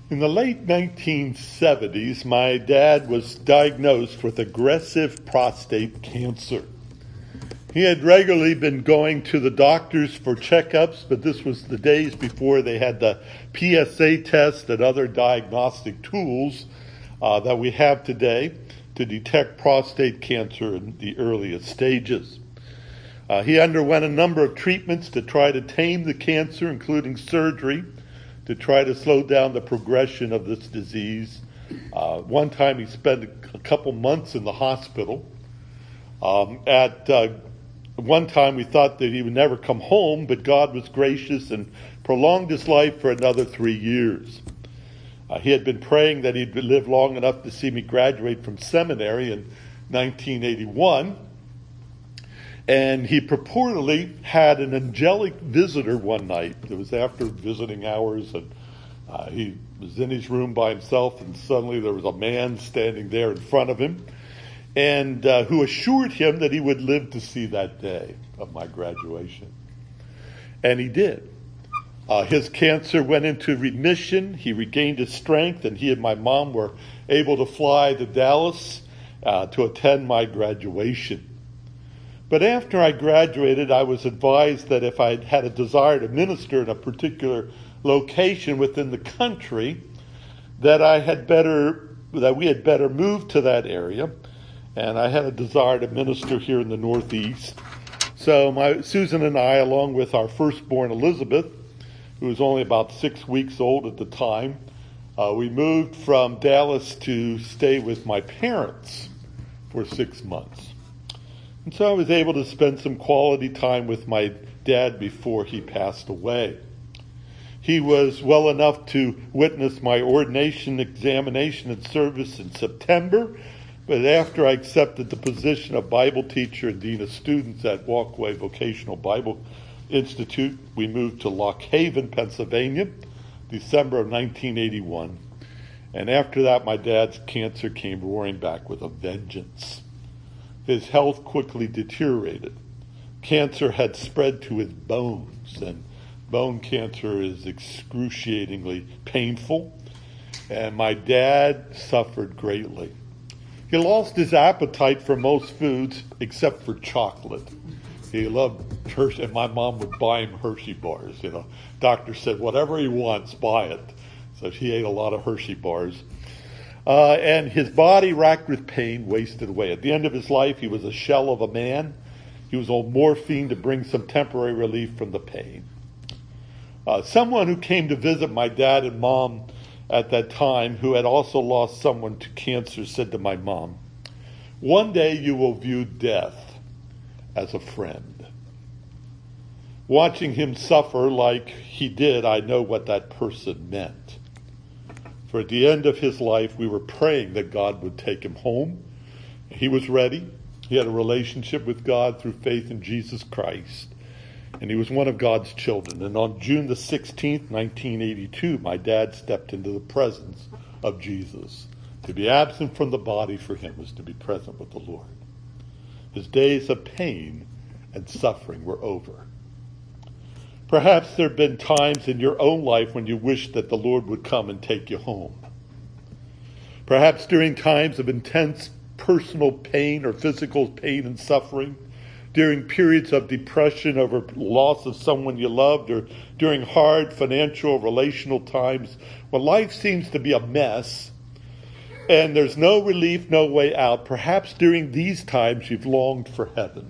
In the late 1970s, my dad was diagnosed with aggressive prostate cancer. He had regularly been going to the doctors for checkups, but this was the days before they had the PSA test and other diagnostic tools that we have today to detect prostate cancer in the earliest stages. He underwent a number of treatments to try to tame the cancer, including surgery, to try to slow down the progression of this disease. One time he spent a couple months in the hospital. At one time we thought that he would never come home, but God was gracious and prolonged his life for another 3 years. He had been praying that he'd live long enough to see me graduate from seminary in 1981. And he purportedly had an angelic visitor one night. It was after visiting hours, and he was in his room by himself, and suddenly there was a man standing there in front of him, and who assured him that he would live to see that day of my graduation. And he did. His cancer went into remission. He regained his strength, and he and my mom were able to fly to Dallas to attend my graduation. But after I graduated, I was advised that if I had a desire to minister in a particular location within the country, that we had better move to that area. And I had a desire to minister here in the Northeast. So Susan and I, along with our firstborn Elizabeth, who was only about 6 weeks old at the time, we moved from Dallas to stay with my parents for 6 months. And so I was able to spend some quality time with my dad before he passed away. He was well enough to witness my ordination, examination, and service in September. But after I accepted the position of Bible teacher and dean of students at Walkway Vocational Bible Institute, we moved to Lock Haven, Pennsylvania, December of 1981. And after that, my dad's cancer came roaring back with a vengeance. His health quickly deteriorated. Cancer had spread to his bones, and bone cancer is excruciatingly painful. And my dad suffered greatly. He lost his appetite for most foods except for chocolate. He loved Hershey, and my mom would buy him Hershey bars. Doctor said, whatever he wants, buy it. So she ate a lot of Hershey bars. And his body, racked with pain, wasted away. At the end of his life, he was a shell of a man. He was on morphine to bring some temporary relief from the pain. Someone who came to visit my dad and mom at that time, who had also lost someone to cancer, said to my mom, one day you will view death as a friend. Watching him suffer like he did, I know what that person meant. For at the end of his life, we were praying that God would take him home. He was ready. He had a relationship with God through faith in Jesus Christ. And he was one of God's children. And on June the 16th, 1982, my dad stepped into the presence of Jesus. To be absent from the body for him was to be present with the Lord. His days of pain and suffering were over. Perhaps there have been times in your own life when you wished that the Lord would come and take you home. Perhaps during times of intense personal pain or physical pain and suffering, during periods of depression over loss of someone you loved, or during hard financial, relational times when life seems to be a mess and there's no relief, no way out. Perhaps during these times you've longed for heaven.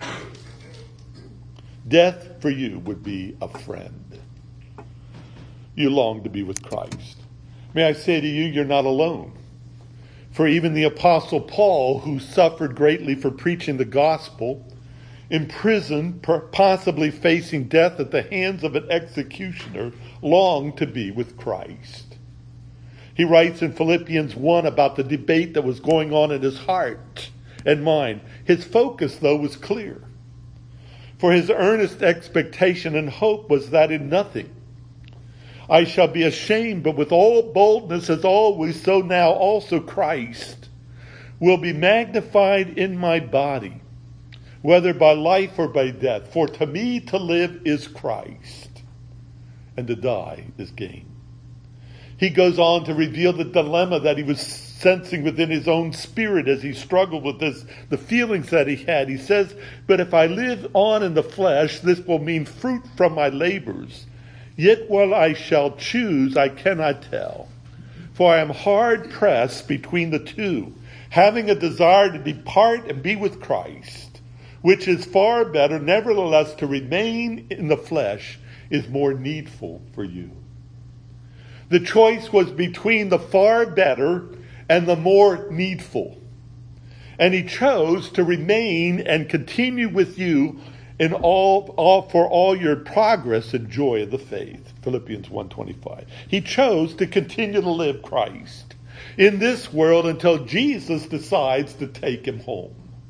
Death for you would be a friend. You long to be with Christ. May I say to you, you're not alone. For even the Apostle Paul, who suffered greatly for preaching the gospel, in prison, possibly facing death at the hands of an executioner, longed to be with Christ. He writes in Philippians 1 about the debate that was going on in his heart and mind. His focus, though, was clear. For his earnest expectation and hope was that in nothing I shall be ashamed, but with all boldness as always, so now also Christ will be magnified in my body, whether by life or by death. For to me to live is Christ, and to die is gain. He goes on to reveal the dilemma that he was sensing within his own spirit as he struggled with the feelings that he had. He says, "But if I live on in the flesh, this will mean fruit from my labors. Yet what I shall choose, I cannot tell. For I am hard pressed between the two, having a desire to depart and be with Christ, which is far better. Nevertheless, to remain in the flesh is more needful for you." The choice was between the far better and the more needful. And he chose to remain and continue with you in for all your progress and joy of the faith. Philippians 1:25. He chose to continue to live Christ in this world until Jesus decides to take him home.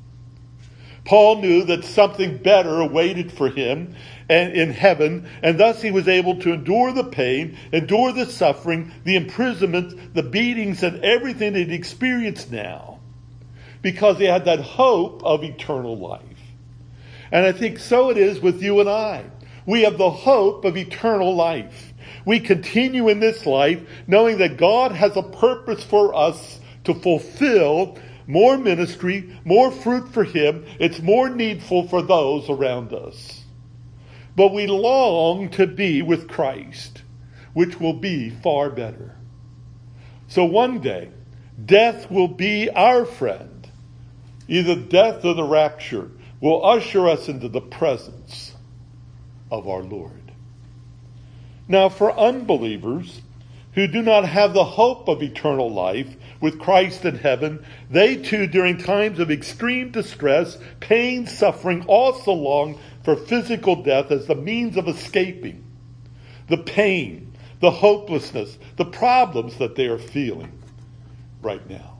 Paul knew that something better awaited for him and in heaven, and thus he was able to endure the pain, endure the suffering, the imprisonment, the beatings, and everything that he experienced now, because he had that hope of eternal life. And I think so it is with you and I. We have the hope of eternal life. We continue in this life knowing that God has a purpose for us to fulfill. More ministry, more fruit for him. It's more needful for those around us. But we long to be with Christ, which will be far better. So one day, death will be our friend. Either death or the rapture will usher us into the presence of our Lord. Now, for unbelievers who do not have the hope of eternal life with Christ in heaven, they too, during times of extreme distress, pain, suffering, also long for physical death as the means of escaping the pain, the hopelessness, the problems that they are feeling right now.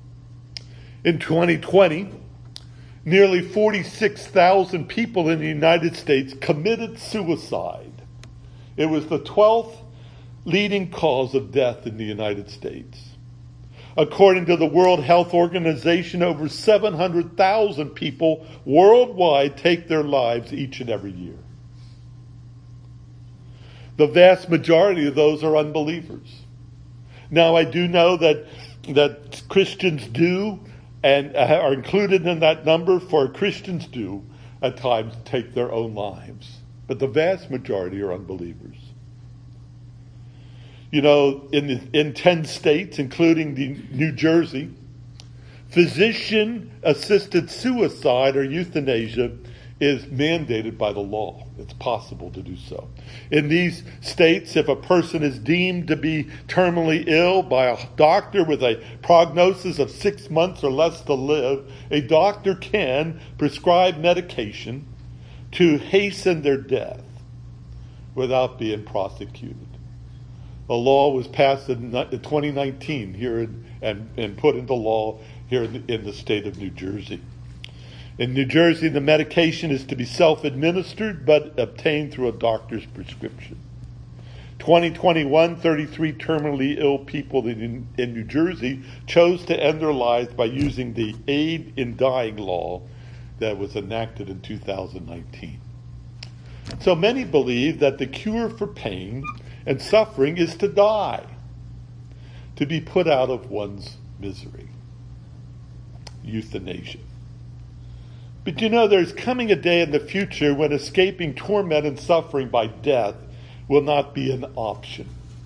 In 2020, nearly 46,000 people in the United States committed suicide. It was the 12th leading cause of death in the United States. According to the World Health Organization, over 700,000 people worldwide take their lives each and every year. The vast majority of those are unbelievers. Now, I do know that Christians do and are included in that number, for Christians do at times take their own lives. But the vast majority are unbelievers. You know, in 10 states, including New Jersey, physician-assisted suicide or euthanasia is mandated by the law. It's possible to do so. In these states, if a person is deemed to be terminally ill by a doctor with a prognosis of 6 months or less to live, a doctor can prescribe medication to hasten their death without being prosecuted. A law was passed in 2019 here and put into law here in the state of New Jersey. In New Jersey, the medication is to be self-administered but obtained through a doctor's prescription. 2021, 33 terminally ill people in New Jersey chose to end their lives by using the Aid in Dying law that was enacted in 2019. So many believe that the cure for pain and suffering is to die, to be put out of one's misery. Euthanasia. But you know, there's coming a day in the future when escaping torment and suffering by death will not be an option.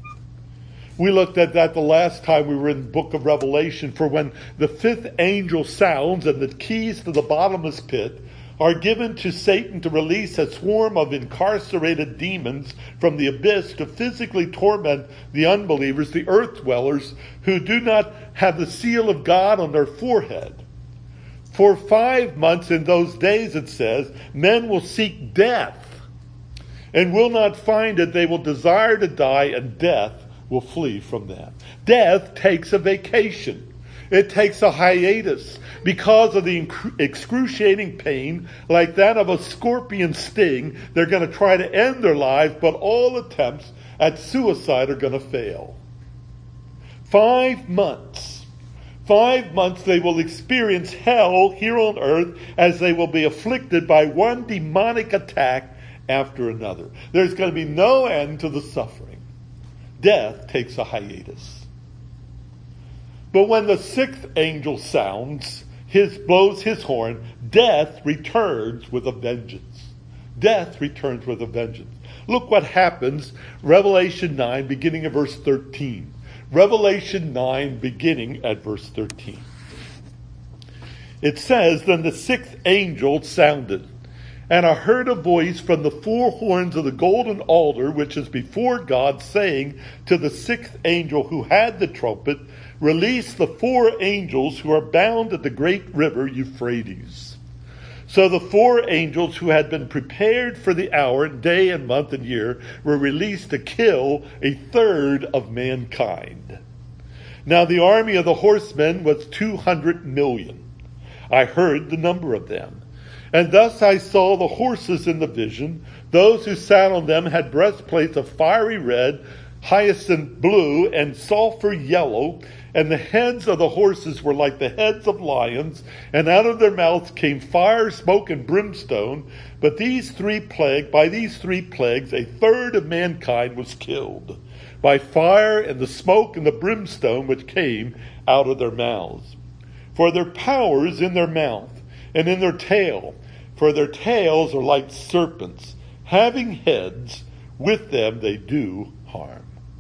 We looked at that the last time we were in the book of Revelation, for when the fifth angel sounds and the keys to the bottomless pit are given to Satan to release a swarm of incarcerated demons from the abyss to physically torment the unbelievers, the earth dwellers, who do not have the seal of God on their forehead. For 5 months in those days, it says, men will seek death and will not find it. They will desire to die, and death will flee from them. Death takes a vacation. It takes a hiatus because of the excruciating pain, like that of a scorpion sting. They're going to try to end their lives, but all attempts at suicide are going to fail. 5 months. 5 months they will experience hell here on earth as they will be afflicted by one demonic attack after another. There's going to be no end to the suffering. Death takes a hiatus. But when the sixth angel blows his horn, death returns with a vengeance. Death returns with a vengeance. Look what happens, Revelation 9, beginning at verse 13. Revelation 9, beginning at verse 13. It says, Then the sixth angel sounded, and I heard a voice from the four horns of the golden altar, which is before God, saying to the sixth angel who had the trumpet, Release the four angels who are bound at the great river Euphrates. So the four angels who had been prepared for the hour, day and month and year, were released to kill a third of mankind. Now the army of the horsemen was 200 million. I heard the number of them. And thus I saw the horses in the vision. Those who sat on them had breastplates of fiery red, hyacinth blue, and sulfur yellow, and the heads of the horses were like the heads of lions, and out of their mouths came fire, smoke, and brimstone. But by these three plagues, a third of mankind was killed, by fire and the smoke and the brimstone which came out of their mouths. For their power is in their mouth and in their tail, for their tails are like serpents, having heads, with them they do harm.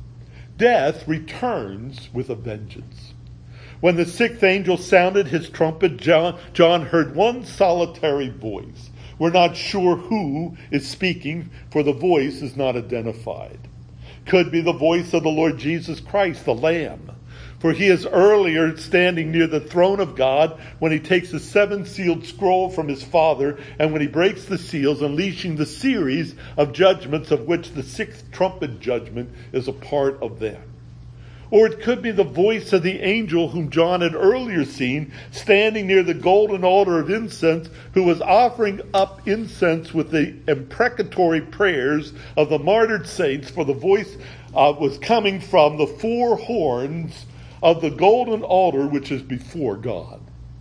Death returns with a vengeance. When the sixth angel sounded his trumpet, John heard one solitary voice. We're not sure who is speaking, for the voice is not identified. Could be the voice of the Lord Jesus Christ, the Lamb. For he is earlier standing near the throne of God when he takes the seven-sealed scroll from his Father, and when he breaks the seals, unleashing the series of judgments, of which the sixth trumpet judgment is a part of them. Or it could be the voice of the angel whom John had earlier seen standing near the golden altar of incense, who was offering up incense with the imprecatory prayers of the martyred saints, for the voice was coming from the four horns of the golden altar which is before God.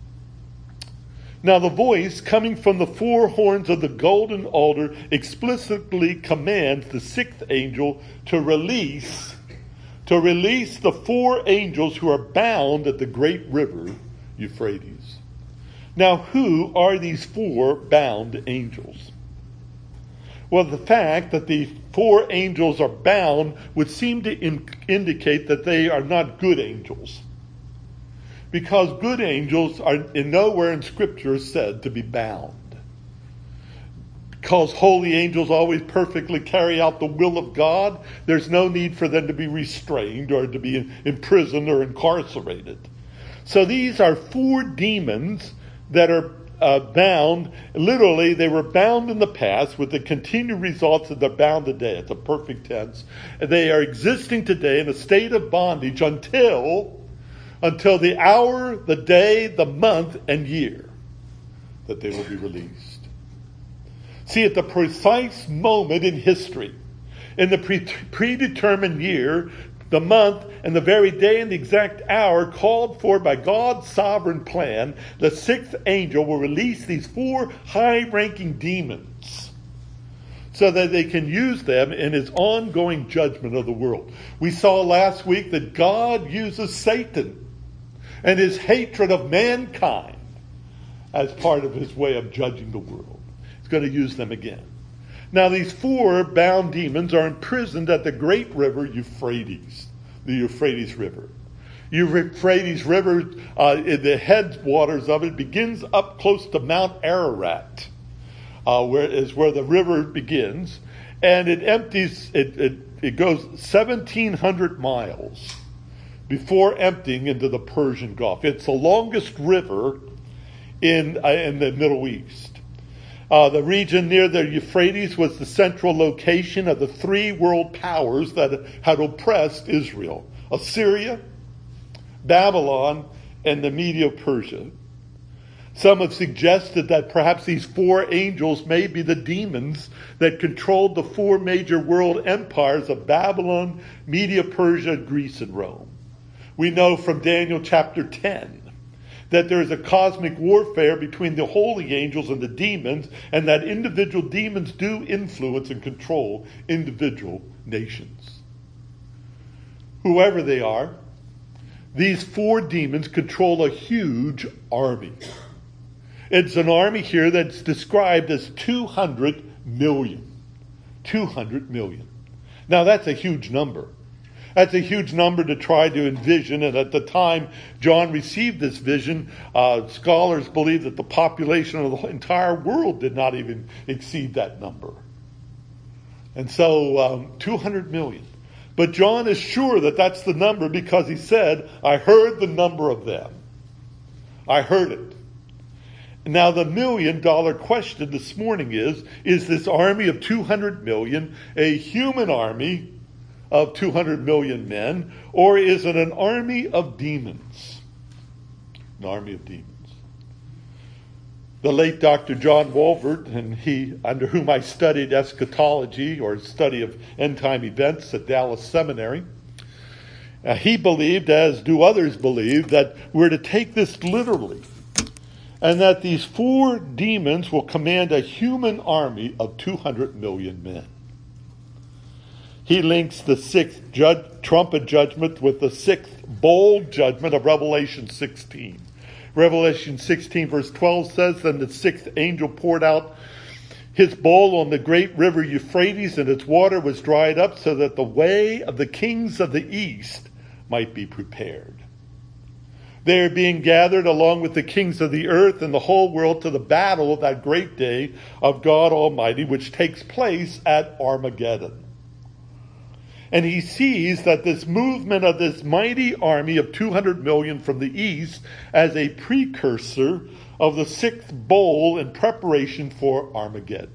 Now the voice coming from the four horns of the golden altar explicitly commands the sixth angel to release the four angels who are bound at the great river Euphrates. Now who are these four bound angels? Well, the fact that the four angels are bound would seem to indicate that they are not good angels. Because good angels are nowhere in Scripture said to be bound. Because holy angels always perfectly carry out the will of God, there's no need for them to be restrained or to be imprisoned or incarcerated. So these are four demons that are bound. Literally, they were bound in the past with the continued results that they're bound today. It's a perfect tense. They are existing today in a state of bondage until the hour, the day, the month, and year that they will be released. See, at the precise moment in history, in the predetermined year, the month, and the very day and the exact hour called for by God's sovereign plan, the sixth angel will release these four high-ranking demons so that they can use them in his ongoing judgment of the world. We saw last week that God uses Satan and his hatred of mankind as part of his way of judging the world. He's going to use them again. Now these four bound demons are imprisoned at the great river Euphrates, the Euphrates River. Euphrates River, the headwaters of it begins up close to Mount Ararat, where the river begins, and it empties. It goes 1,700 miles before emptying into the Persian Gulf. It's the longest river in the Middle East. The region near the Euphrates was the central location of the three world powers that had oppressed Israel: Assyria, Babylon, and the Medo-Persia. Some have suggested that perhaps these four angels may be the demons that controlled the four major world empires of Babylon, Medo-Persia, Greece, and Rome. We know from Daniel chapter 10 that there is a cosmic warfare between the holy angels and the demons, and that individual demons do influence and control individual nations. whoever they are, these four demons control a huge army. It's an army here that's described as 200 million. 200 million. Now that's a huge number. That's a huge number to try to envision. And at the time John received this vision, scholars believe that the population of the entire world did not even exceed that number. And so 200 million. But John is sure that that's the number because he said, I heard the number of them. I heard it. Now the $1 million question this morning is this army of 200 million a human army of 200 million men, or is it an army of demons? An army of demons. The late Dr. John Walvoord, and he, under whom I studied eschatology or study of end-time events at Dallas Seminary, he believed, as do others believe, that we're to take this literally, and that these four demons will command a human army of 200 million men. He links the sixth trumpet judgment with the sixth bowl judgment of Revelation 16. Revelation 16 verse 12 says, Then the sixth angel poured out his bowl on the great river Euphrates, and its water was dried up so that the way of the kings of the east might be prepared. They are being gathered along with the kings of the earth and the whole world to the battle of that great day of God Almighty, which takes place at Armageddon. And he sees that this movement of this mighty army of 200 million from the east as a precursor of the sixth bowl in preparation for Armageddon.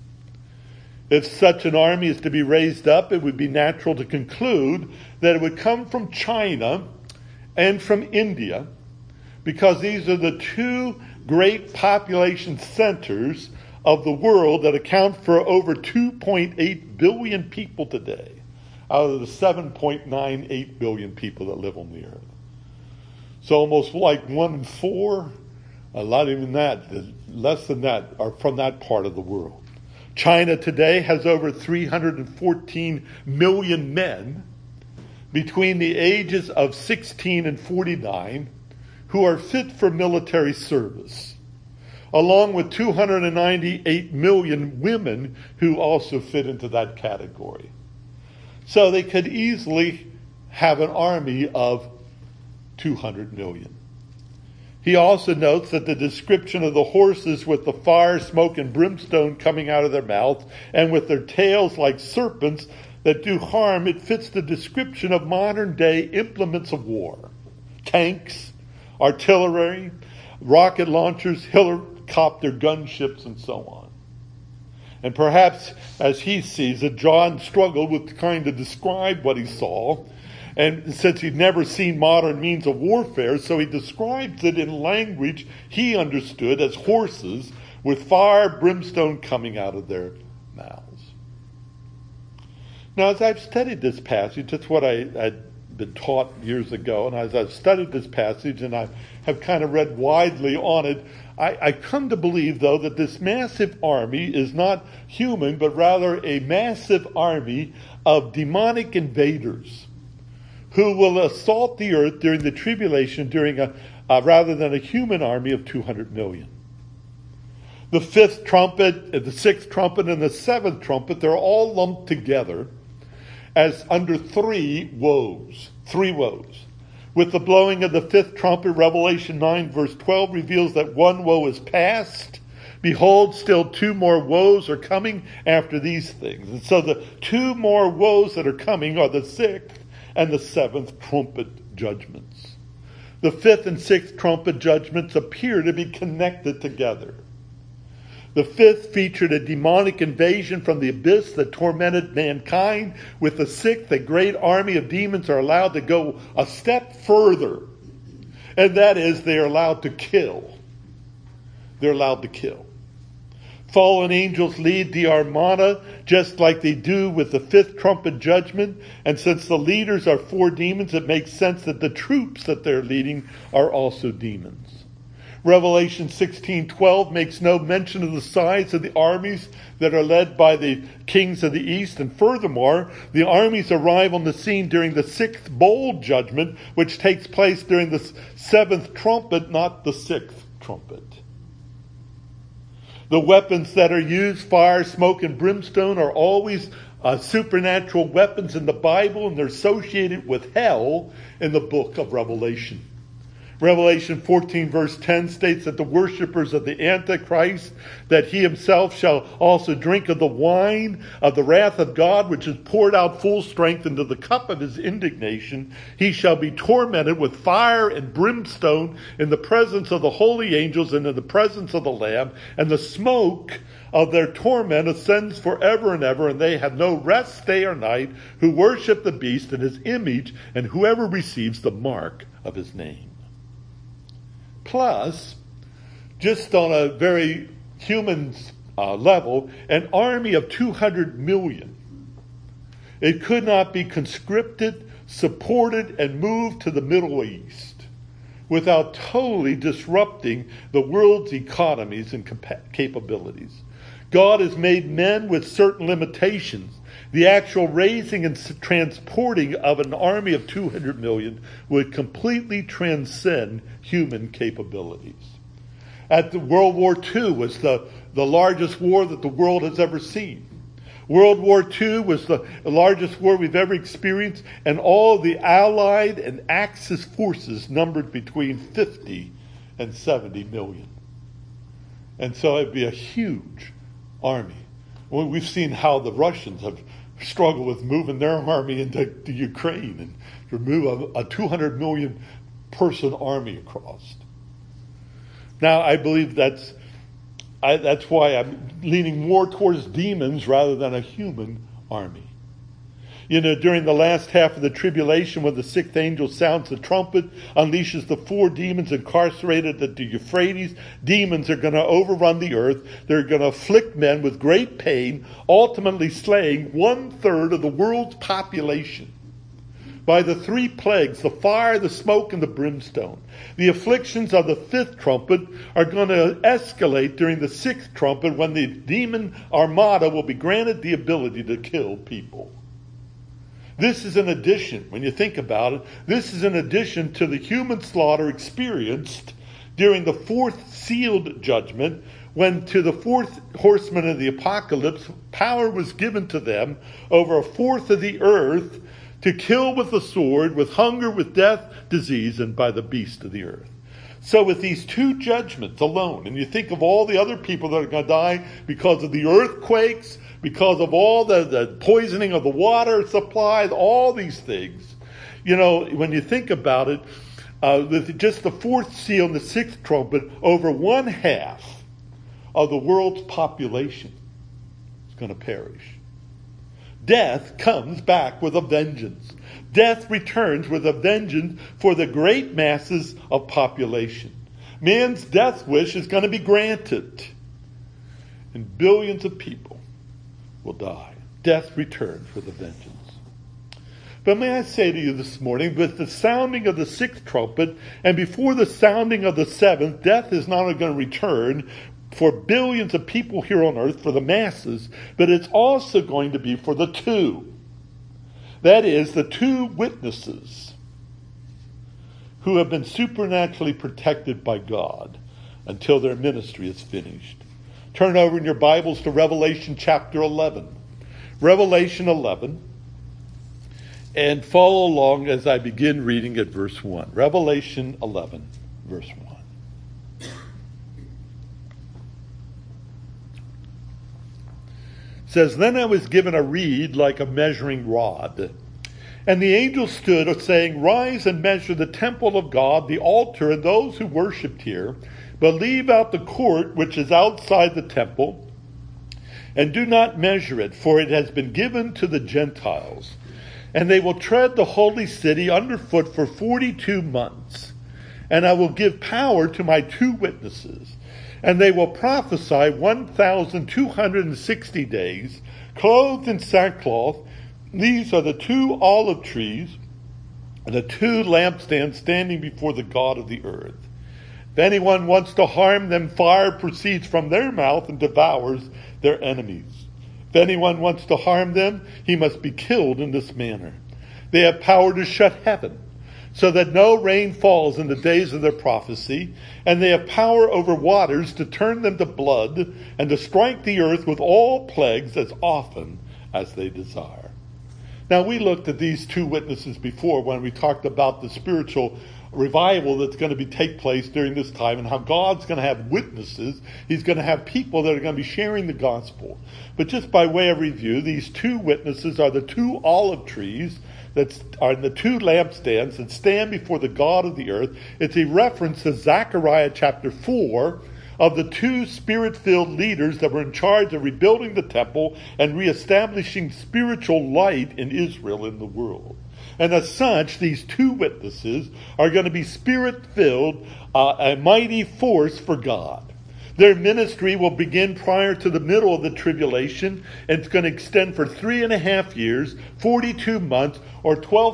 If such an army is to be raised up, it would be natural to conclude that it would come from China and from India, because these are the two great population centers of the world that account for over 2.8 billion people today, out of the 7.98 billion people that live on the earth. So almost like 1 in 4, a lot even that, less than that, are from that part of the world. China today has over 314 million men between the ages of 16 and 49 who are fit for military service, along with 298 million women who also fit into that category. So they could easily have an army of 200 million. He also notes that the description of the horses with the fire, smoke, and brimstone coming out of their mouth, and with their tails like serpents that do harm, it fits the description of modern day implements of war. Tanks, artillery, rocket launchers, helicopter gunships, and so on. And perhaps, as he sees it, John struggled with trying to describe what he saw. And since he'd never seen modern means of warfare, so he describes it in language he understood as horses with fire, brimstone coming out of their mouths. Now, as I've studied this passage, that's what I'd been taught years ago, and as I've studied this passage and I have kind of read widely on it, I come to believe, though, that this massive army is not human, but rather a massive army of demonic invaders who will assault the earth during the tribulation, rather than a human army of 200 million. The fifth trumpet, the sixth trumpet, and the seventh trumpet, they're all lumped together as under three woes. Three woes. With the blowing of the fifth trumpet, Revelation 9 verse 12 reveals that one woe is past. Behold, still two more woes are coming after these things. And so the two more woes that are coming are the sixth and the seventh trumpet judgments. The fifth and sixth trumpet judgments appear to be connected together. The fifth featured a demonic invasion from the abyss that tormented mankind. With the sixth, a great army of demons are allowed to go a step further. And that is, they are allowed to kill. They're allowed to kill. Fallen angels lead the armada just like they do with the fifth trumpet judgment. And since the leaders are four demons, it makes sense that the troops that they're leading are also demons. Revelation 16:12 makes no mention of the size of the armies that are led by the kings of the east. And furthermore, the armies arrive on the scene during the sixth bowl judgment, which takes place during the seventh trumpet, not the sixth trumpet. The weapons that are used, fire, smoke, and brimstone, are always supernatural weapons in the Bible, and they're associated with hell in the book of Revelation. Revelation 14 verse 10 states that the worshipers of the Antichrist, that he himself shall also drink of the wine of the wrath of God, which is poured out full strength into the cup of his indignation. He shall be tormented with fire and brimstone in the presence of the holy angels and in the presence of the Lamb, and the smoke of their torment ascends forever and ever, and they have no rest day or night, who worship the beast and his image, and whoever receives the mark of his name. Plus, just on a very human level, an army of 200 million. It could not be conscripted, supported, and moved to the Middle East without totally disrupting the world's economies and capabilities. God has made men with certain limitations. The actual raising and transporting of an army of 200 million would completely transcend human capabilities. At the World War II was the largest war that the world has ever seen. World War II was the largest war we've ever experienced, and all the Allied and Axis forces numbered between 50 and 70 million. And so it'd be a huge army. Well, we've seen how the Russians have struggled with moving their army into Ukraine and to move a 200 million person army across. Now, I believe that's why I'm leaning more towards demons rather than a human army. You know, during the last half of the tribulation, when the sixth angel sounds the trumpet, unleashes the four demons incarcerated at the Euphrates, demons are going to overrun the earth. They're going to afflict men with great pain, ultimately slaying 1/3 of the world's population. By the three plagues, the fire, the smoke, and the brimstone. The afflictions of the fifth trumpet are going to escalate during the sixth trumpet, when the demon armada will be granted the ability to kill people. This is an addition, when you think about it, this is an addition to the human slaughter experienced during the fourth sealed judgment, when to the fourth horseman of the apocalypse, power was given to them over a fourth of the earth to kill with the sword, with hunger, with death, disease, and by the beast of the earth. So with these two judgments alone, and you think of all the other people that are going to die because of the earthquakes, because of all the poisoning of the water supply, all these things. You know, when you think about it, with just the fourth seal and the sixth trumpet, over 1/2 of the world's population is going to perish. Death comes back with a vengeance. Death returns with a vengeance for the great masses of population. Man's death wish is going to be granted, and billions of people will die. Death returns with a vengeance. But may I say to you this morning, with the sounding of the sixth trumpet and before the sounding of the seventh, death is not only going to return for billions of people here on earth, for the masses, but it's also going to be for the two. That is, the two witnesses who have been supernaturally protected by God until their ministry is finished. Turn over in your Bibles to Revelation chapter 11. Revelation 11. And follow along as I begin reading at verse 1. Revelation 11, verse 1. It says, "Then I was given a reed like a measuring rod. And the angel stood, saying, 'Rise and measure the temple of God, the altar, and those who worshipped here. But leave out the court which is outside the temple, and do not measure it, for it has been given to the Gentiles. And they will tread the holy city underfoot for 42 months. And I will give power to my two witnesses. And they will prophesy 1,260 days, clothed in sackcloth. These are the two olive trees and the two lampstands standing before the God of the earth. If anyone wants to harm them, fire proceeds from their mouth and devours their enemies. If anyone wants to harm them, he must be killed in this manner. They have power to shut heaven, so that no rain falls in the days of their prophecy, and they have power over waters to turn them to blood, and to strike the earth with all plagues as often as they desire. Now, we looked at these two witnesses before when we talked about the spiritual revival that's going to take place during this time, and how God's going to have witnesses. He's going to have people that are going to be sharing the gospel. But just by way of review, these two witnesses are the two olive trees that are the two lampstands that stand before the God of the earth. It's a reference to Zechariah chapter 4 of the two spirit-filled leaders that were in charge of rebuilding the temple and reestablishing spiritual light in Israel in the world. And as such, these two witnesses are going to be spirit-filled, a mighty force for God. Their ministry will begin prior to the middle of the tribulation, and it's going to extend for 3.5 years, 42 months, or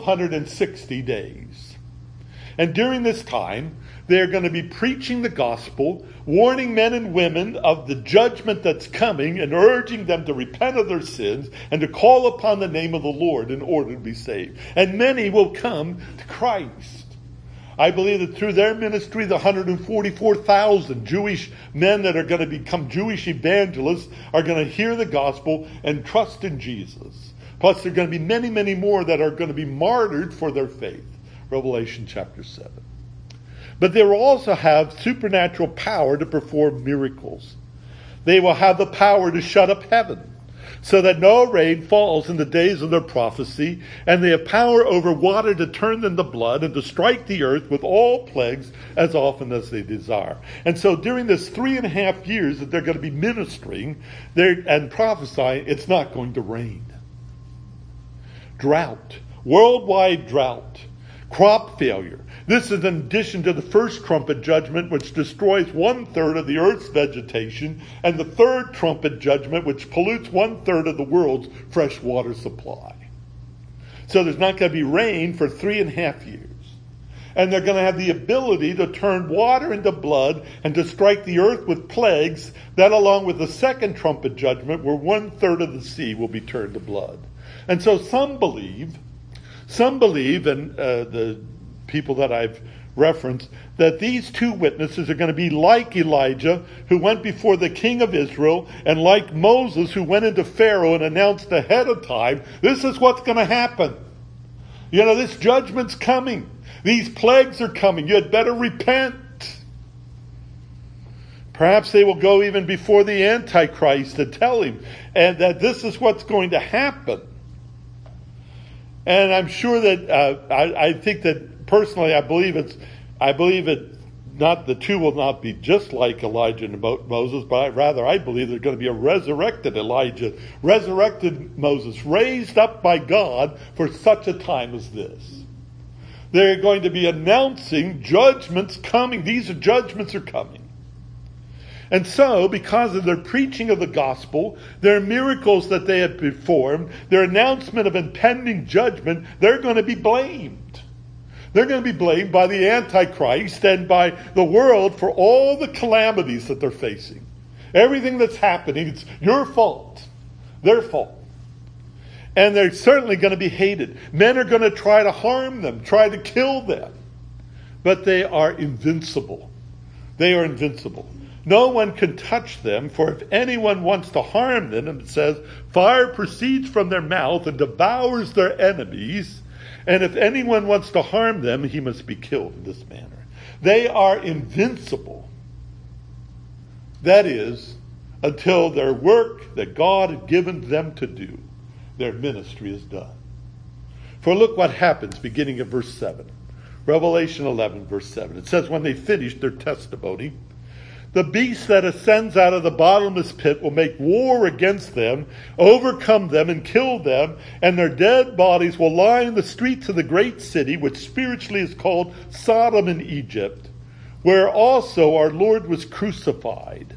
1,260 days. And during this time, they're going to be preaching the gospel, warning men and women of the judgment that's coming, and urging them to repent of their sins and to call upon the name of the Lord in order to be saved. And many will come to Christ. I believe that through their ministry, the 144,000 Jewish men that are going to become Jewish evangelists are going to hear the gospel and trust in Jesus. Plus, there are going to be many, many more that are going to be martyred for their faith. Revelation chapter 7. But they will also have supernatural power to perform miracles. They will have the power to shut up heaven, so that no rain falls in the days of their prophecy, and they have power over water to turn them to blood, and to strike the earth with all plagues as often as they desire. And so during this 3.5 years that they're going to be ministering and prophesying, it's not going to rain. Drought, worldwide drought, crop failure. This is in addition to the first trumpet judgment, which destroys 1/3 of the earth's vegetation, and the third trumpet judgment, which pollutes 1/3 of the world's fresh water supply. So there's not going to be rain for 3.5 years. And they're going to have the ability to turn water into blood and to strike the earth with plagues, that along with the second trumpet judgment, where 1/3 of the sea will be turned to blood. And so some believe, and the people that I've referenced, that these two witnesses are going to be like Elijah, who went before the king of Israel, and like Moses, who went into Pharaoh and announced ahead of time, this is what's going to happen. This judgment's coming. These plagues are coming. You had better repent. Perhaps they will go even before the Antichrist to tell him and that this is what's going to happen. And I'm sure that I think that personally, I believe it. Not the two will not be just like Elijah and Moses, but rather I believe there's going to be a resurrected Elijah, resurrected Moses, raised up by God for such a time as this. They're going to be announcing judgments coming. These judgments are coming. And so, because of their preaching of the gospel, their miracles that they had performed, their announcement of impending judgment, they're going to be blamed. They're going to be blamed by the Antichrist and by the world for all the calamities that they're facing. Everything that's happening, it's your fault. Their fault. And they're certainly going to be hated. Men are going to try to harm them, try to kill them. But they are invincible. They are invincible. No one can touch them, for if anyone wants to harm them, and it says, fire proceeds from their mouth and devours their enemies. And if anyone wants to harm them, he must be killed in this manner. They are invincible. That is, until their work that God had given them to do, their ministry is done. For look what happens beginning of verse 7. Revelation 11, verse 7. It says, when they finished their testimony, the beast that ascends out of the bottomless pit will make war against them, overcome them, and kill them, and their dead bodies will lie in the streets of the great city, which spiritually is called Sodom in Egypt, where also our Lord was crucified.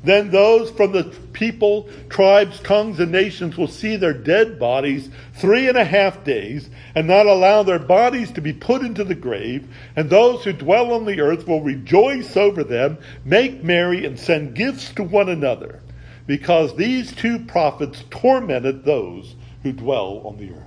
Then those from the people, tribes, tongues, and nations will see their dead bodies 3.5 days, and not allow their bodies to be put into the grave. And those who dwell on the earth will rejoice over them, make merry, and send gifts to one another, because these two prophets tormented those who dwell on the earth.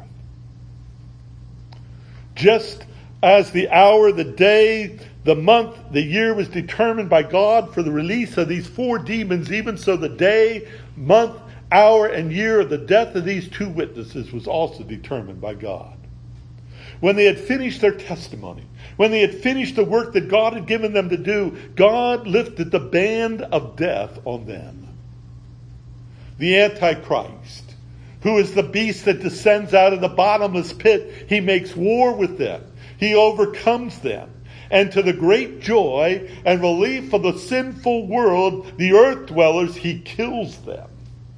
Just as the hour, the day, the month, the year was determined by God for the release of these 4 demons, even so the day, month, hour, and year of the death of these 2 witnesses was also determined by God. When they had finished their testimony, when they had finished the work that God had given them to do, God lifted the band of death on them. The Antichrist, who is the beast that descends out of the bottomless pit, he makes war with them. He overcomes them. And to the great joy and relief of the sinful world, the earth dwellers, he kills them.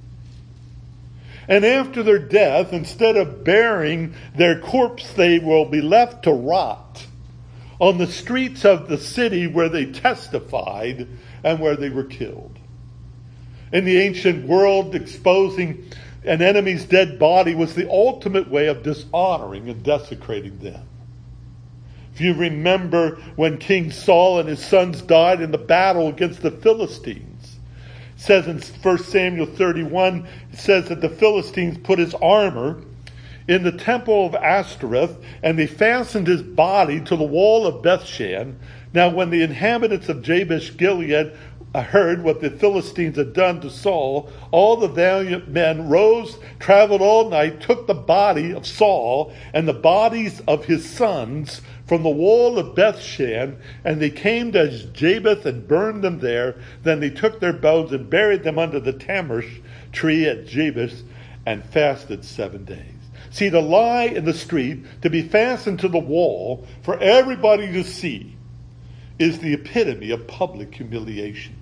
And after their death, instead of burying their corpse, they will be left to rot on the streets of the city where they testified and where they were killed. In the ancient world, exposing an enemy's dead body was the ultimate way of dishonoring and desecrating them. If you remember when King Saul and his sons died in the battle against the Philistines, it says in 1 Samuel 31, it says that the Philistines put his armor in the temple of Ashtoreth, and they fastened his body to the wall of Bethshan. Now when the inhabitants of Jabesh Gilead heard what the Philistines had done to Saul, all the valiant men rose, traveled all night, took the body of Saul and the bodies of his sons from the wall of Bethshan, and they came to Jabesh and burned them there. Then they took their bones and buried them under the tamarisk tree at Jabesh and fasted 7 days. See, to lie in the street, to be fastened to the wall for everybody to see, is the epitome of public humiliation.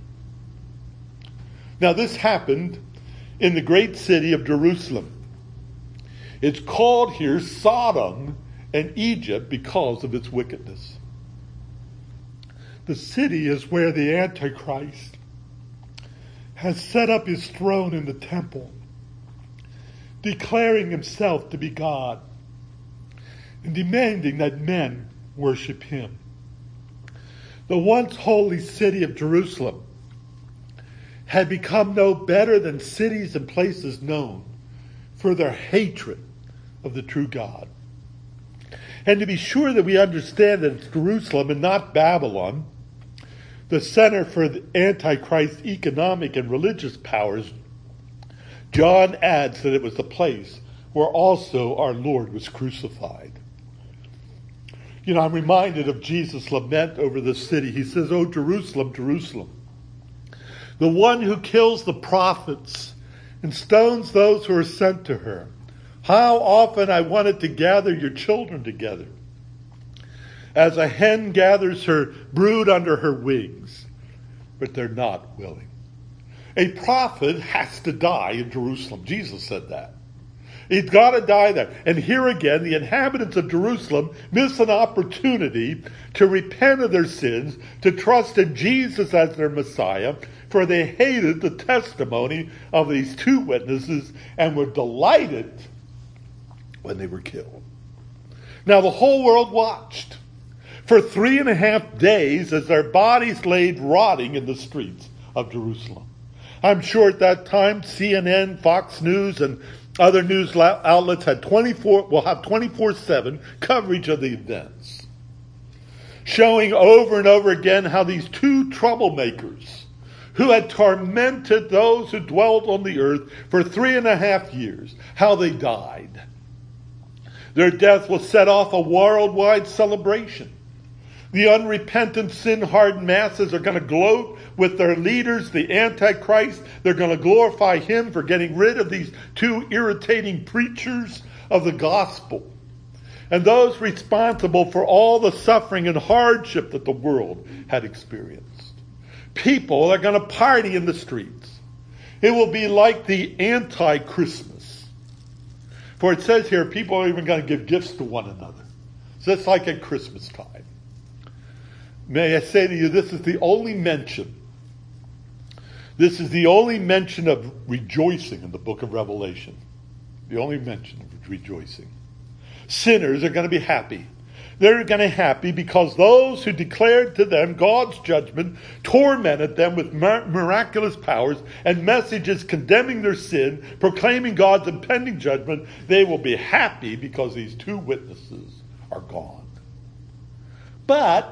Now this happened in the great city of Jerusalem. It's called here Sodom and Egypt because of its wickedness. The city is where the Antichrist has set up his throne in the temple, declaring himself to be God and demanding that men worship him. The once holy city of Jerusalem had become no better than cities and places known for their hatred of the true God. And to be sure that we understand that it's Jerusalem and not Babylon, the center for the Antichrist's economic and religious powers, John adds that it was the place where also our Lord was crucified. You know, I'm reminded of Jesus' lament over the city. He says, "Oh, Jerusalem, Jerusalem, the one who kills the prophets and stones those who are sent to her. How often I wanted to gather your children together, as a hen gathers her brood under her wings, but they're not willing." A prophet has to die in Jerusalem. Jesus said that. He's got to die there. And here again, the inhabitants of Jerusalem miss an opportunity to repent of their sins, to trust in Jesus as their Messiah, for they hated the testimony of these 2 witnesses and were delighted when they were killed. Now the whole world watched for 3.5 days as their bodies laid rotting in the streets of Jerusalem. I'm sure at that time CNN, Fox News, and other news outlets had 24/7 coverage of the events, showing over and over again how these 2 troublemakers who had tormented those who dwelt on the earth for 3.5 years, how they died. Their death will set off a worldwide celebration. The unrepentant, sin-hardened masses are going to gloat with their leaders, the Antichrist. They're going to glorify him for getting rid of these 2 irritating preachers of the gospel, and those responsible for all the suffering and hardship that the world had experienced. People are going to party in the streets. It will be like the anti-Christmas. For it says here, people are even going to give gifts to one another. So it's like at Christmas time. May I say to you, this is the only mention This is the only mention of rejoicing in the book of Revelation. The only mention of rejoicing. Sinners are going to be happy. They're going to be happy because those who declared to them God's judgment tormented them with miraculous powers and messages condemning their sin, proclaiming God's impending judgment. They will be happy because these two witnesses are gone. But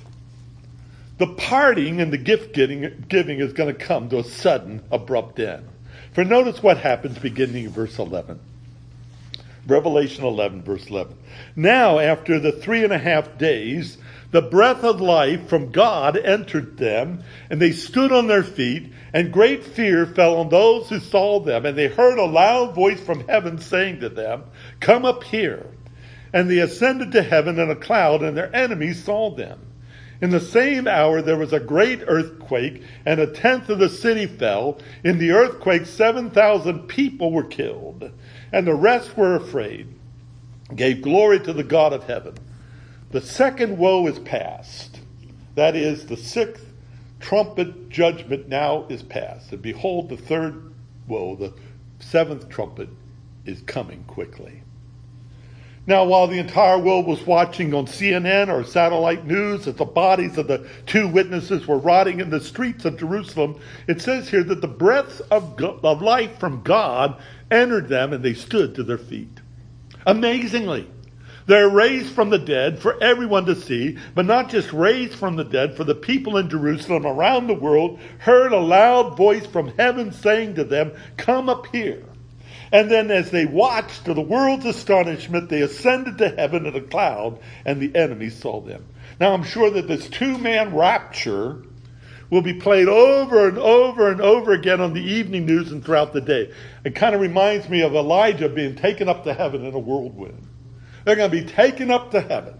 the parting and the gift giving is going to come to a sudden, abrupt end. For notice what happens beginning in verse 11. Revelation 11, verse 11. Now, after the 3.5 days, the breath of life from God entered them, and they stood on their feet, and great fear fell on those who saw them. And they heard a loud voice from heaven saying to them, "Come up here." And they ascended to heaven in a cloud, and their enemies saw them. In the same hour there was a great earthquake, and 1/10 of the city fell. In the earthquake 7,000 people were killed, and the rest were afraid, gave glory to the God of heaven. The second woe is past. That is, the 6th trumpet judgment now is past. And behold, the third woe, the 7th trumpet, is coming quickly. Now, while the entire world was watching on CNN or satellite news as the bodies of the two witnesses were rotting in the streets of Jerusalem, it says here that the breath of life from God entered them and they stood to their feet. Amazingly, they're raised from the dead for everyone to see, but not just raised from the dead, for the people in Jerusalem around the world heard a loud voice from heaven saying to them, "Come up here." And then as they watched, to the world's astonishment, they ascended to heaven in a cloud, and the enemy saw them. Now I'm sure that this two-man rapture will be played over and over and over again on the evening news and throughout the day. It kind of reminds me of Elijah being taken up to heaven in a whirlwind. They're going to be taken up to heaven.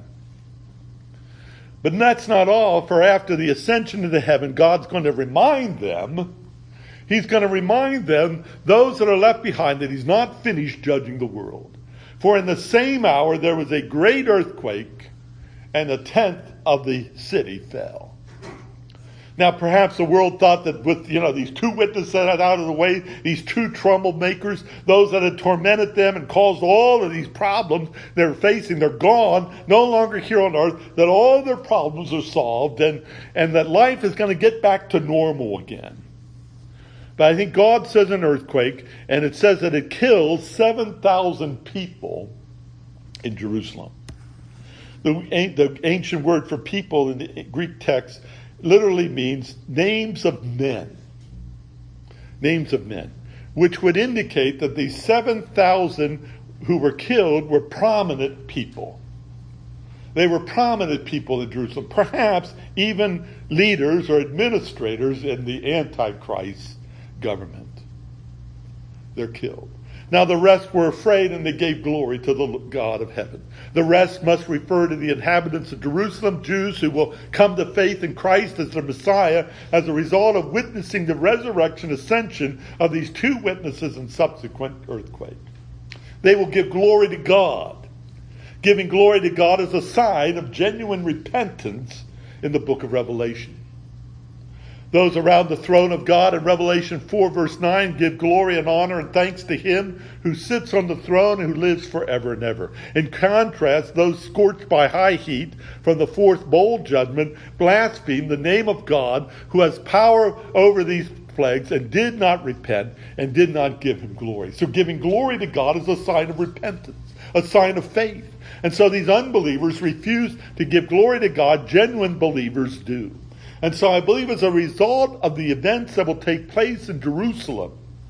But that's not all, for after the ascension into heaven, God's going to remind them, He's going to remind them, those that are left behind, that He's not finished judging the world. For in the same hour there was a great earthquake, and 1/10 of the city fell. Now perhaps the world thought that with these two witnesses out of the way, these two troublemakers, those that had tormented them and caused all of these problems they're facing, they're gone, no longer here on earth, that all their problems are solved, and that life is going to get back to normal again. But I think God says an earthquake, and it says that it kills 7,000 people in Jerusalem. The ancient word for people in the Greek text literally means names of men. Names of men. Which would indicate that these 7,000 who were killed were prominent people. They were prominent people in Jerusalem. Perhaps even leaders or administrators in the Antichrist government. They're killed. Now the rest were afraid, and they gave glory to the God of heaven. The rest must refer to the inhabitants of Jerusalem, Jews who will come to faith in Christ as their Messiah as a result of witnessing the resurrection ascension of these two witnesses and subsequent earthquake. They will give glory to God. Giving glory to God is a sign of genuine repentance in the book of Revelation. Those around the throne of God in Revelation 4 verse 9 give glory and honor and thanks to Him who sits on the throne and who lives forever and ever. In contrast, those scorched by high heat from the fourth bowl judgment blaspheme the name of God who has power over these plagues and did not repent and did not give Him glory. So giving glory to God is a sign of repentance, a sign of faith. And so these unbelievers refuse to give glory to God. Genuine believers do. And so I believe as a result of the events that will take place in Jerusalem,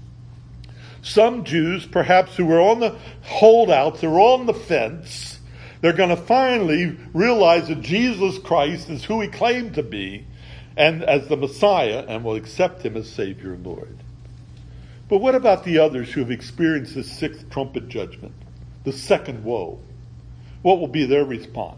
some Jews, perhaps who were on the holdouts, who were on the fence, they're going to finally realize that Jesus Christ is who He claimed to be and as the Messiah, and will accept Him as Savior and Lord. But what about the others who have experienced the 6th trumpet judgment, the second woe? What will be their response?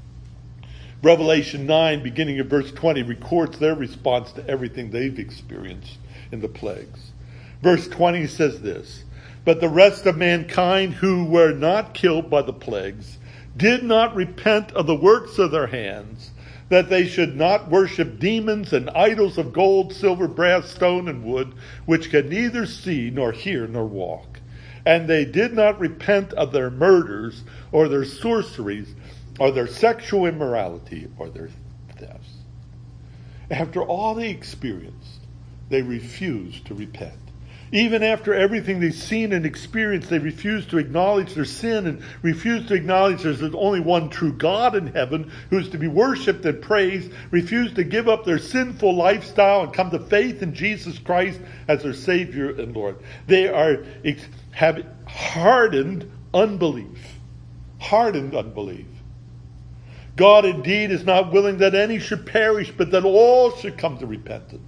Revelation 9, beginning at verse 20, records their response to everything they've experienced in the plagues. Verse 20 says this, "But the rest of mankind who were not killed by the plagues did not repent of the works of their hands, that they should not worship demons and idols of gold, silver, brass, stone, and wood, which can neither see nor hear nor walk. And they did not repent of their murders or their sorceries or their sexual immorality or their thefts. After all they experienced, they refused to repent. Even after everything they've seen and experienced, they refuse to acknowledge their sin and refuse to acknowledge there's only one true God in heaven who is to be worshipped and praised, refuse to give up their sinful lifestyle and come to faith in Jesus Christ as their Savior and Lord. They have hardened unbelief. Hardened unbelief. God indeed is not willing that any should perish, but that all should come to repentance.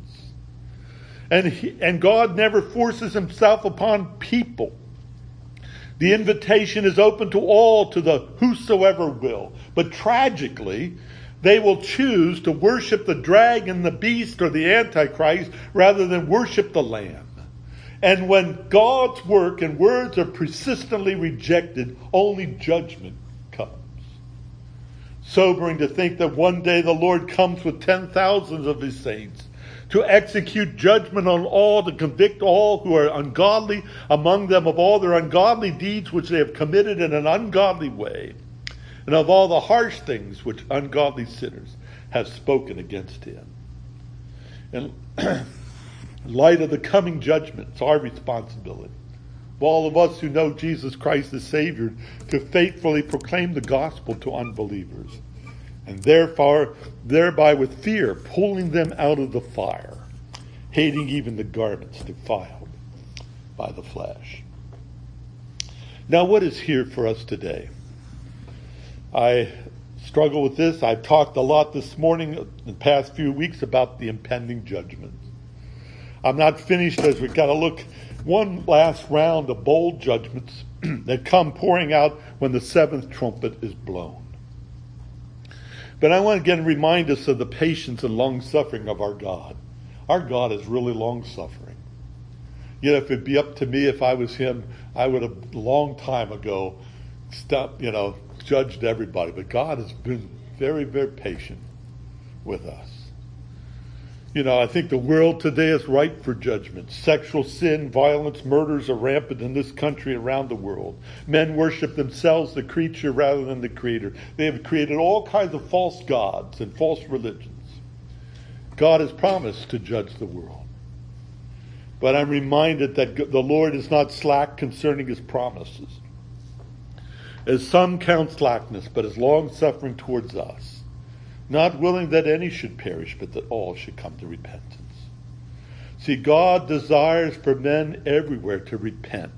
And God never forces himself upon people. The invitation is open to all, to the whosoever will. But tragically, they will choose to worship the dragon, the beast, or the Antichrist rather than worship the Lamb. And when God's work and words are persistently rejected, only judgment comes. Sobering to think that one day the Lord comes with 10,000s of his saints to execute judgment on all, to convict all who are ungodly among them of all their ungodly deeds which they have committed in an ungodly way, and of all the harsh things which ungodly sinners have spoken against him. In light of the coming judgment, it's our responsibility, all of us who know Jesus Christ as Savior, to faithfully proclaim the gospel to unbelievers, and therefore, thereby with fear, pulling them out of the fire, hating even the garments defiled by the flesh. Now, what is here for us today? I struggle with this. I've talked a lot this morning, in the past few weeks, about the impending judgment. I'm not finished, as we've got to look one last round of bowl judgments that come pouring out when the seventh trumpet is blown. But I want to again remind us of the patience and long-suffering of our God. Our God is really long-suffering. Yet if it'd be up to me, if I was him, I would have a long time ago judged everybody. But God has been very, very patient with us. I think the world today is ripe for judgment. Sexual sin, violence, murders are rampant in this country and around the world. Men worship themselves, the creature, rather than the creator. They have created all kinds of false gods and false religions. God has promised to judge the world. But I'm reminded that the Lord is not slack concerning his promises, as some count slackness, but is long-suffering towards us, not willing that any should perish, but that all should come to repentance. See, God desires for men everywhere to repent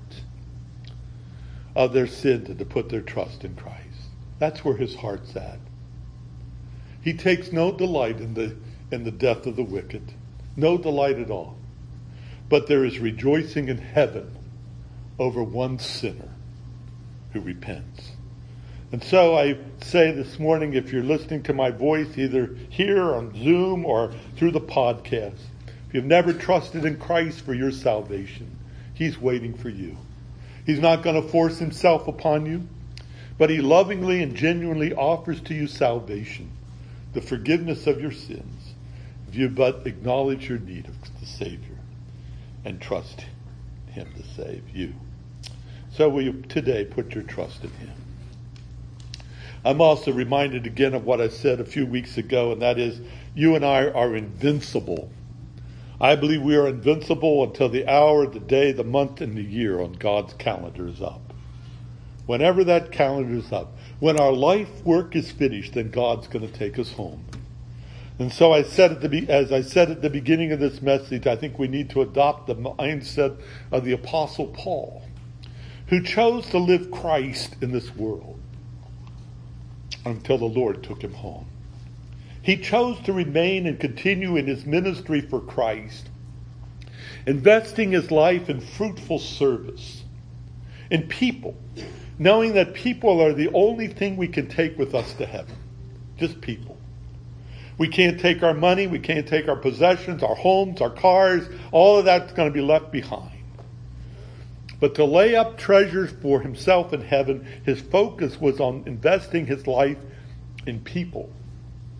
of their sins and to put their trust in Christ. That's where his heart's at. He takes no delight in the death of the wicked. No delight at all. But there is rejoicing in heaven over one sinner who repents. And so I say this morning, if you're listening to my voice, either here on Zoom or through the podcast, if you've never trusted in Christ for your salvation, he's waiting for you. He's not going to force himself upon you, but he lovingly and genuinely offers to you salvation, the forgiveness of your sins, if you but acknowledge your need of the Savior and trust him to save you. So will you today put your trust in him? I'm also reminded again of what I said a few weeks ago, and that is, you and I are invincible. I believe we are invincible until the hour, the day, the month, and the year on God's calendar is up. Whenever that calendar is up, when our life work is finished, then God's going to take us home. And so as I said at the beginning of this message, I think we need to adopt the mindset of the Apostle Paul, who chose to live Christ in this world until the Lord took him home. He chose to remain and continue in his ministry for Christ, investing his life in fruitful service, in people, knowing that people are the only thing we can take with us to heaven. Just people. We can't take our money, we can't take our possessions, our homes, our cars, all of that's going to be left behind. But to lay up treasures for himself in heaven, his focus was on investing his life in people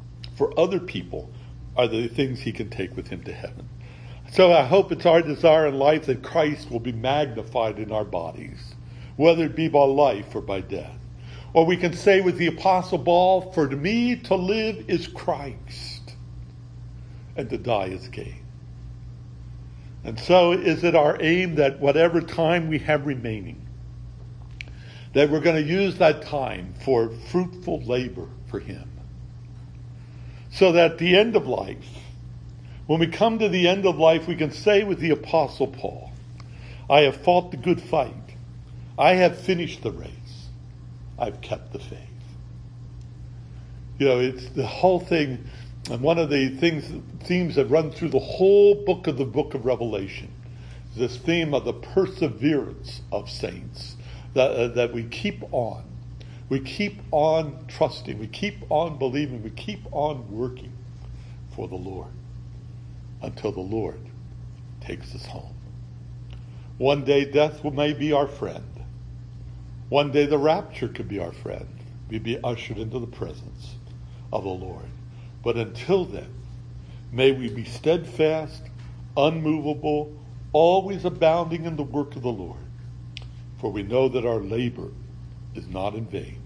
for other people are the things he can take with him to heaven. So I hope it's our desire in life that Christ will be magnified in our bodies, whether it be by life or by death. Or we can say with the Apostle Paul, for to me to live is Christ, and to die is gain. And so is it our aim that whatever time we have remaining, that we're going to use that time for fruitful labor for him. So that at the end of life, when we come to the end of life, we can say with the Apostle Paul, I have fought the good fight. I have finished the race. I've kept the faith. You know, it's the whole thing, and one of the themes that run through the whole book of Revelation, is this theme of the perseverance of saints, that we keep on. We keep on trusting. We keep on believing. We keep on working for the Lord until the Lord takes us home. One day death may be our friend. One day the rapture could be our friend. We'd be ushered into the presence of the Lord. But until then, may we be steadfast, unmovable, always abounding in the work of the Lord. For we know that our labor is not in vain